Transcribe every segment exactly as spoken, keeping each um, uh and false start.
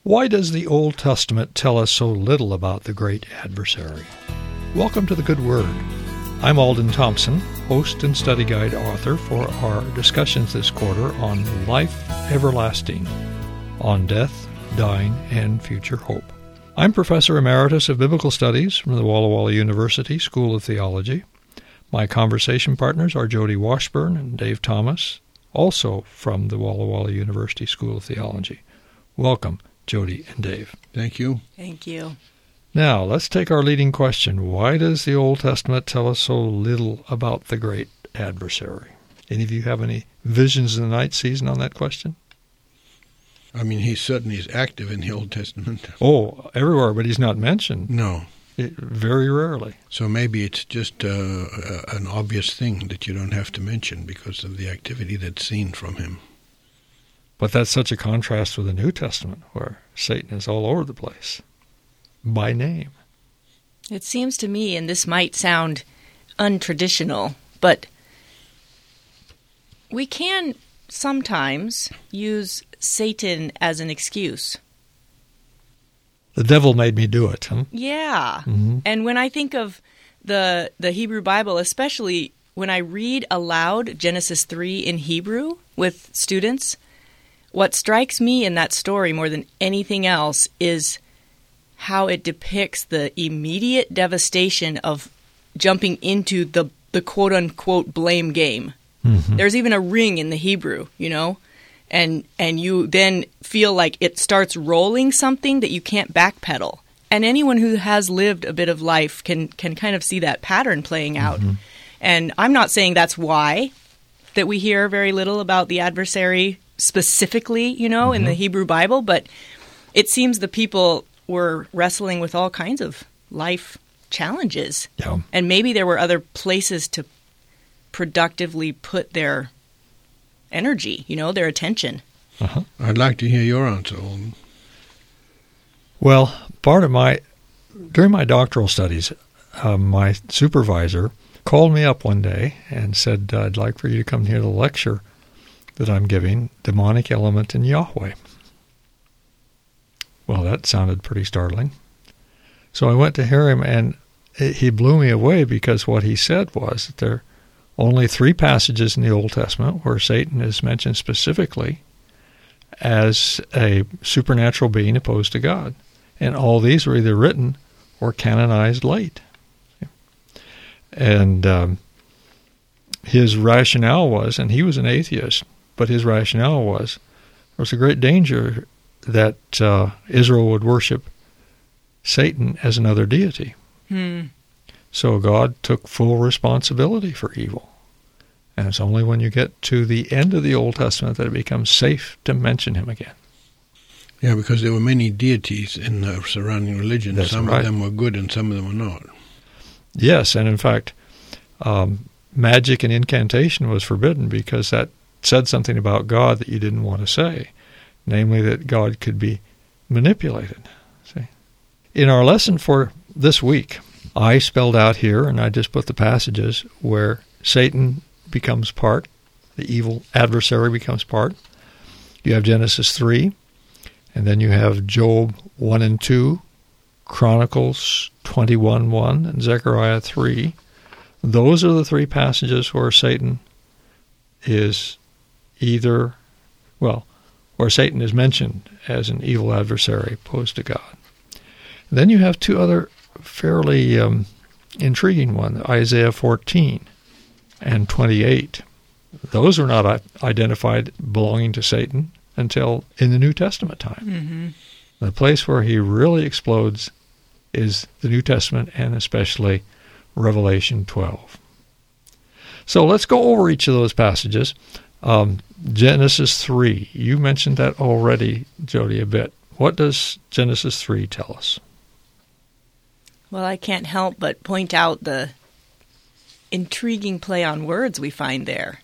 Why does the Old Testament tell us so little about the great adversary? Welcome to the Good Word. I'm Alden Thompson, host and study guide author for our discussions this quarter on life everlasting, on death, dying, and future hope. I'm Professor Emeritus of Biblical Studies from the Walla Walla University School of Theology. My conversation partners are Jody Washburn and Dave Thomas, also from the Walla Walla University School of Theology. Welcome, Jody and Dave. Thank you. Thank you. Now, let's take our leading question. Why does the Old Testament tell us so little about the great adversary? Any of you have any visions in the night season on that question? I mean, he certainly is active in the Old Testament. Oh, everywhere, but he's not mentioned. No. It, very rarely. So maybe it's just uh, uh, an obvious thing that you don't have to mention because of the activity that's seen from him. But that's such a contrast with the New Testament, where Satan is all over the place, by name. It seems to me, and this might sound untraditional, but we can sometimes use Satan as an excuse. The devil made me do it. Huh? Yeah. Mm-hmm. And when I think of the the Hebrew Bible, especially when I read aloud Genesis three in Hebrew with students, what strikes me in that story more than anything else is how it depicts the immediate devastation of jumping into the, the quote-unquote blame game. Mm-hmm. There's even a ring in the Hebrew, you know, and and you then feel like it starts rolling something that you can't backpedal. And anyone who has lived a bit of life can, can kind of see that pattern playing out. Mm-hmm. And I'm not saying that's why that we hear very little about the adversary specifically, you know, mm-hmm. in the Hebrew Bible, but it seems the people were wrestling with all kinds of life challenges. Yeah. And maybe there were other places to productively put their energy, you know, their attention. Uh-huh. I'd like to hear your answer, Alden. Well, part of my, during my doctoral studies, uh, my supervisor called me up one day and said, I'd like for you to come hear the lecture that I'm giving, Demonic Element in Yahweh. Well, that sounded pretty startling. So I went to hear him, and it, he blew me away because what he said was that there are only three passages in the Old Testament where Satan is mentioned specifically as a supernatural being opposed to God. And all these were either written or canonized late. And um, his rationale was, and he was an atheist, but his rationale was there was a great danger that uh, Israel would worship Satan as another deity. Hmm. So God took full responsibility for evil. And it's only when you get to the end of the Old Testament that it becomes safe to mention him again. Yeah, because there were many deities in the surrounding religion. That's some right. of them were good and some of them were not. Yes, and in fact, um, magic and incantation was forbidden because that said something about God that you didn't want to say, namely that God could be manipulated. See? In our lesson for this week, I spelled out here, and I just put the passages where Satan becomes part, the evil adversary becomes part. You have Genesis three, and then you have Job one and two, Chronicles twenty-one one, and Zechariah three. Those are the three passages where Satan is either, well, where Satan is mentioned as an evil adversary opposed to God. Then you have two other fairly um, intriguing ones, Isaiah fourteen and twenty-eight. Those are not identified belonging to Satan until in the New Testament time. Mm-hmm. The place where he really explodes is the New Testament, and especially Revelation twelve. So let's go over each of those passages. Um, Genesis three, you mentioned that already, Jody, a bit. What does Genesis three tell us? Well, I can't help but point out the intriguing play on words we find there.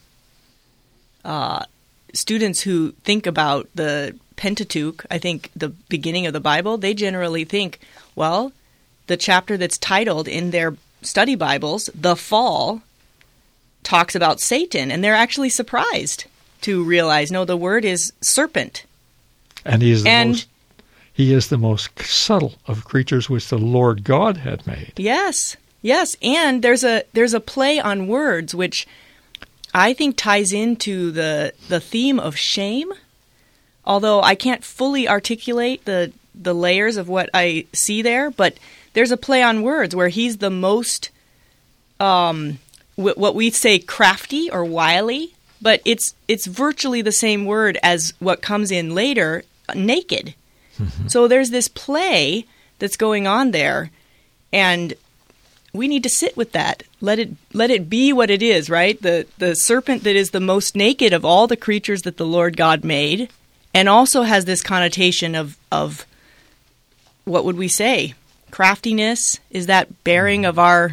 Uh, students who think about the Pentateuch, I think the beginning of the Bible, they generally think, well, the chapter that's titled in their study Bibles, The Fall, talks about Satan, and they're actually surprised to realize, no, the word is serpent. And he's the and most He is the most subtle of creatures which the Lord God had made. Yes, yes, and there's a there's a play on words which I think ties into the the theme of shame. Although I can't fully articulate the the layers of what I see there, but there's a play on words where he's the most, um, w- what we say crafty or wily, but it's it's virtually the same word as what comes in later, naked. Mm-hmm. So there's this play that's going on there, and we need to sit with that. Let it let it be what it is, right? The the serpent that is the most naked of all the creatures that the Lord God made, and also has this connotation of of what would we say? Craftiness? Is that bearing of our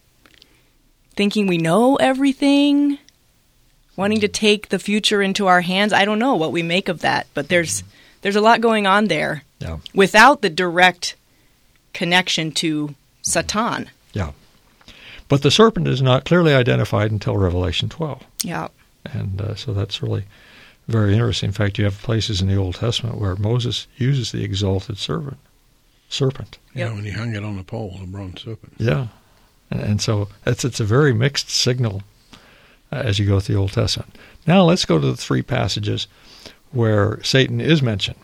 thinking we know everything? Wanting to take the future into our hands? I don't know what we make of that, but there's there's a lot going on there yeah. without the direct connection to Satan. Yeah. But the serpent is not clearly identified until Revelation twelve. Yeah. And uh, so that's really very interesting. In fact, you have places in the Old Testament where Moses uses the exalted serpent. Serpent. Yeah, Yep. when he hung it on the pole, the bronze serpent. Yeah. And, and so it's, it's a very mixed signal uh, as you go through the Old Testament. Now let's go to the three passages where Satan is mentioned.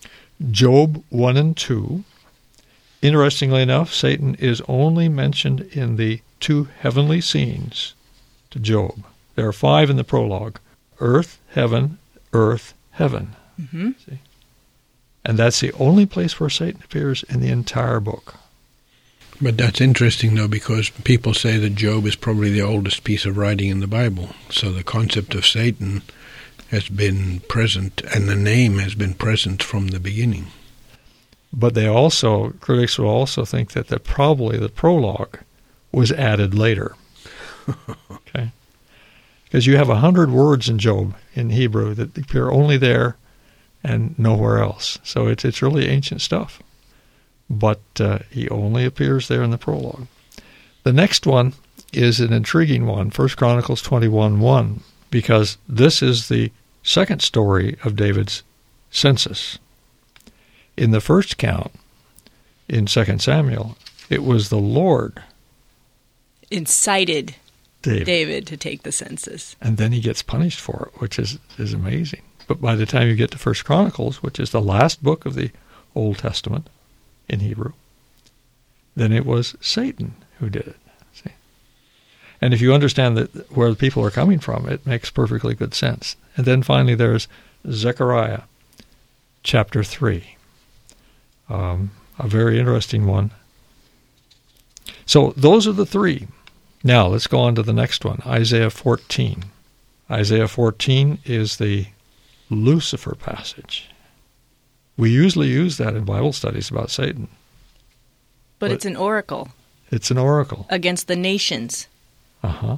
Job one and two. Interestingly enough, Satan is only mentioned in the two heavenly scenes to Job. There are five in the prologue. Earth, heaven, earth, heaven. Mm-hmm. See? And that's the only place where Satan appears in the entire book. But that's interesting, though, because people say that Job is probably the oldest piece of writing in the Bible. So the concept of Satan has been present, and the name has been present from the beginning. But they also, critics will also think that the, probably the prologue was added later. Okay? Because you have a hundred words in Job in Hebrew that appear only there and nowhere else. So it's it's really ancient stuff. But uh, he only appears there in the prologue. The next one is an intriguing one, First Chronicles twenty-one one, because this is the second story of David's census. In the first count, in Second Samuel, it was the Lord Incited David. David to take the census. And then he gets punished for it, which is, is amazing. But by the time you get to First Chronicles, which is the last book of the Old Testament in Hebrew, then it was Satan who did it. See? And if you understand that where the people are coming from, it makes perfectly good sense. And then finally there's Zechariah chapter three, um, a very interesting one. So those are the three. Now let's go on to the next one, Isaiah fourteen. Isaiah fourteen is the Lucifer passage. We usually use that in Bible studies about Satan. But, But- it's an oracle It's an oracle. against the nations. Uh-huh.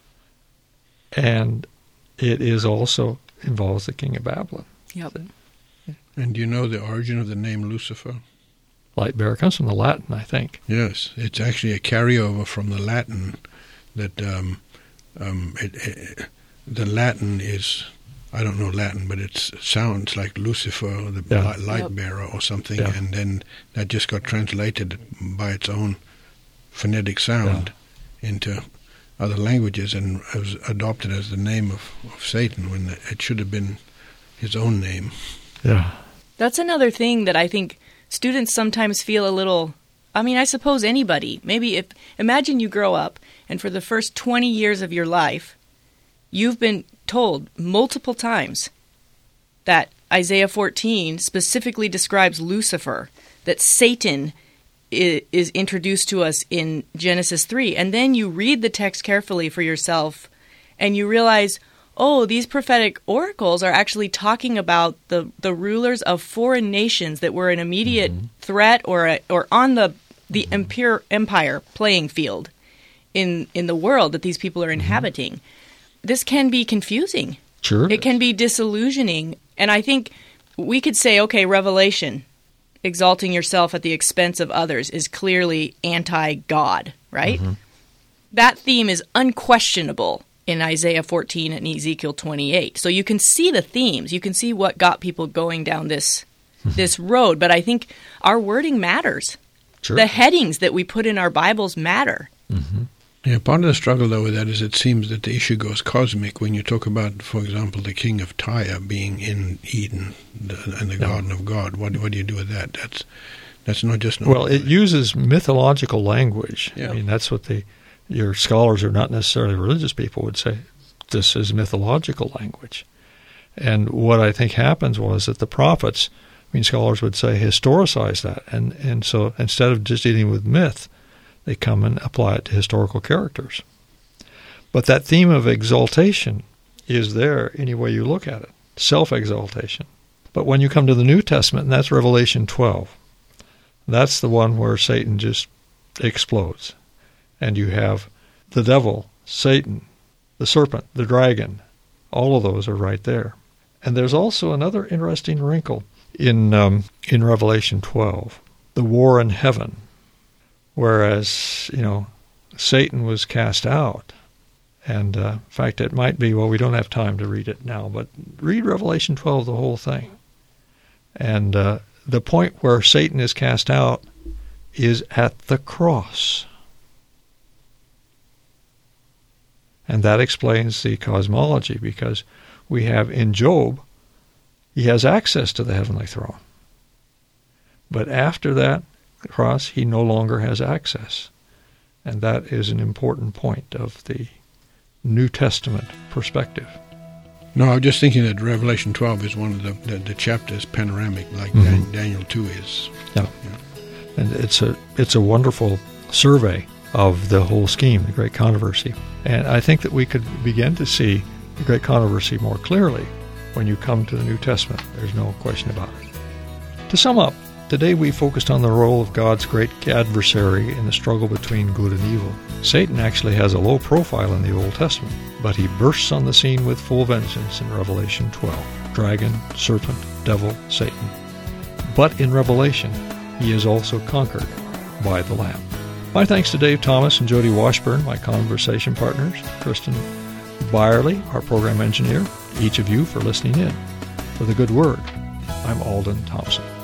And it is also involves the king of Babylon. Yep. And do you know the origin of the name Lucifer? Light bearer comes from the Latin, I think. Yes, it's actually a carryover from the Latin. That um, um, it, it, the Latin is, I don't know Latin, but it sounds like Lucifer, the Yeah. li- light Yep. bearer or something, Yeah. and then that just got translated by its own phonetic sound into other languages and was adopted as the name of, of Satan when it should have been his own name. Yeah. That's another thing that I think students sometimes feel a little, I mean, I suppose anybody, maybe if, imagine you grow up and for the first twenty years of your life, you've been told multiple times that Isaiah fourteen specifically describes Lucifer, that Satan i- is introduced to us in Genesis three. And then you read the text carefully for yourself and you realize, oh, these prophetic oracles are actually talking about the, the rulers of foreign nations that were an immediate Mm-hmm. threat or a, or on the the empire, empire playing field in in the world that these people are inhabiting. This can be confusing. Sure. It can be disillusioning. And I think we could say, okay, Revelation, exalting yourself at the expense of others, is clearly anti-God, right? Mm-hmm. That theme is unquestionable in Isaiah fourteen and Ezekiel twenty-eight. So you can see the themes. You can see what got people going down this this road. But I think our wording matters. Sure. The headings that we put in our Bibles matter. Mm-hmm. Yeah, part of the struggle, though, with that is it seems that the issue goes cosmic when you talk about, for example, the king of Tyre being in Eden the, and the Yeah. garden of God. What, what do you do with that? That's that's not just... Well, it uses mythological language. Yeah. I mean, that's what the your scholars are not necessarily religious people would say. This is mythological language. And what I think happens was that the prophets, I mean, scholars would say, historicize that. And, and so instead of just dealing with myth, they come and apply it to historical characters. But that theme of exaltation is there any way you look at it, self-exaltation. But when you come to the New Testament, and that's Revelation twelve, that's the one where Satan just explodes. And you have the devil, Satan, the serpent, the dragon, all of those are right there. And there's also another interesting wrinkle in um, in Revelation twelve, the war in heaven. Whereas, you know, Satan was cast out. And uh, in fact, it might be, well, we don't have time to read it now, but read Revelation twelve, the whole thing. And uh, the point where Satan is cast out is at the cross. And that explains the cosmology, because we have in Job, he has access to the heavenly throne. But after that cross, he no longer has access. And that is an important point of the New Testament perspective. No, I was just thinking that Revelation twelve is one of the, the, the chapters panoramic, like Mhm. Dan, Daniel two is. Yeah. And it's a it's a wonderful survey of the whole scheme, the Great Controversy. And I think that we could begin to see the Great Controversy more clearly when you come to the New Testament. There's no question about it. To sum up, today we focused on the role of God's great adversary in the struggle between good and evil. Satan actually has a low profile in the Old Testament, but he bursts on the scene with full vengeance in Revelation twelve. Dragon, serpent, devil, Satan. But in Revelation, he is also conquered by the Lamb. My thanks to Dave Thomas and Jody Washburn, my conversation partners, Kristen Byerly, our program engineer, each of you for listening in. For the Good Word, I'm Alden Thompson.